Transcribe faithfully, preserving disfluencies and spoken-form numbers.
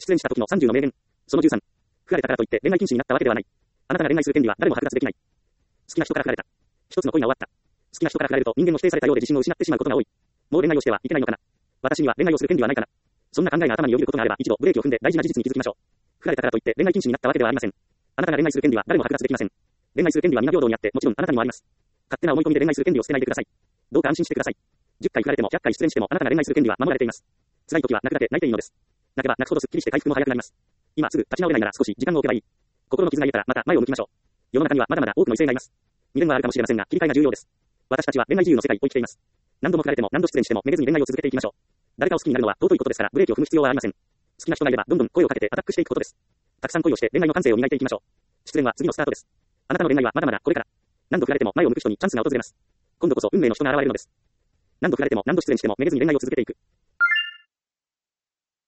演した時のさんじゅうの名言。そのじゅうさん。振られたからといって恋愛禁止になったわけではない。あなたが恋愛する権利は誰も剥奪できない。好きな人から振られた。一つの恋が終わった。好きな人から振られると人間の否定されたようで自信を失ってしまうことが多い。もう恋愛をしてはいけないのかな。私には恋愛をする権利はないかな。そんな考えが頭によぎることがあれば一度ブレーキを踏んで大事な事実に気づきましょう。振られたからといって恋愛禁止になったわけではありません。あなたが恋愛する権利は誰も剥奪できません。恋愛する権利は皆平等にあって、もちろんあなたにもあります。勝手な思い込みで恋愛する権利を捨てないでください。どうか安心してください。じゅっかい振られてもひゃっかい失恋してもあなたが恋愛する権利は守られています。辛い時は泣くだけ泣いていいのです。泣けば泣くほどスッキリして回復も早くなります。今すぐ立ち直れないなら少し時間を置けばいい。心の傷が癒えたらまた前を向きましょう。世の中にはまだまだ多くの異性がいます。未練はあるかもしれませんが切り替えが重要です。私たちは恋愛自由の世界を生きています。何度も振られても何度失恋してもめげずに恋愛を続けていきましょう。誰かを好きになるのは尊いことですからブレーキを踏む必要はありません。好きな人がいればどんどん声をかけてアタックしていくことです。たくさん恋をして恋愛の感性を磨いていきましょう。失恋は次のスタートです。あなたの恋愛はまだまだこれから。何度振られても前を向く人にチャンスが訪れます。今度こそ運命の人が現れるのです。何度振られても何度失恋してもめげずに恋愛を続けていく。